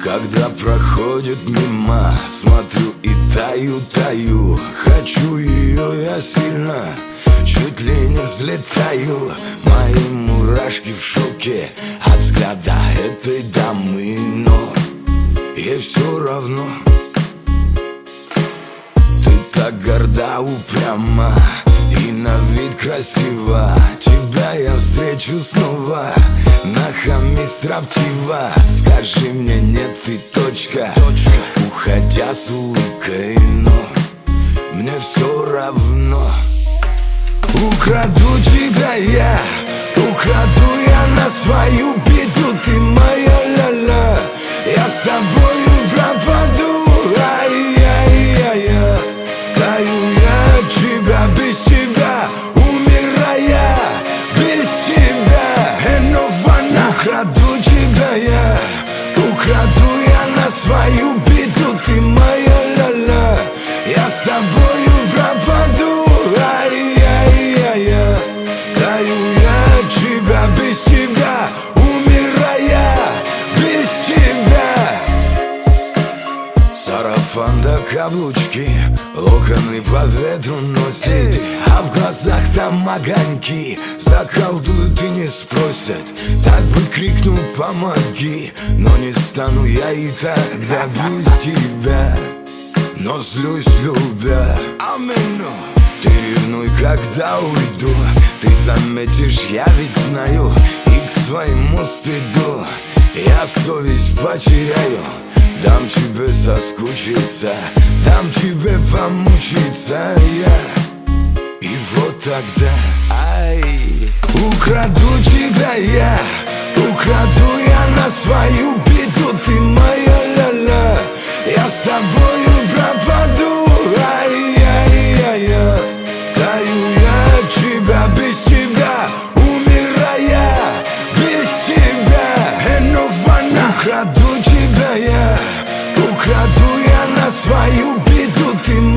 Когда проходит мимо, смотрю и таю. Хочу ее я сильно, чуть ли не взлетаю. Мои мурашки в шоке от взгляда этой дамы, но ей все равно. Ты так горда, упряма и на вид красива. Тебя я встречу снова, нахами строптива. Скажи мне нет и точка, уходя с улыбкой, но мне все равно. Украду тебя я, украду я на свою беду. Ты моя ля-ля, я с тобою пропаду. Ай-яй-яй-я, таю я от тебя, без тебя умирая, без тебя энована. Украду тебя я, украду я на свою беду. Ты моя ля-ля, я с тобою пропаду. Ай-яй-яй-я, таю я от тебя, без тебя умирая, без тебя. Сарафан до каблучки, локоны по ветру носит, а в глазах там огоньки. Заколдуют и не спросят, так бы крикнул помоги. Но не стану я и тогда без тебя, но злюсь любя. Аминь. Ты ревнуй, когда уйду, ты заметишь, я ведь знаю. И к своему стыду я совесть потеряю. Дам тебе соскучиться, дам тебе помучиться я. И вот тогда, ай, украду тебя я, украду я на свою беду. Ты моя ля-ля, я с тобою пропаду. Ай-яй-яй-я, таю я от тебя, без тебя умирая, без тебя энована. Украду тебя я, украду я на свою беду. Ты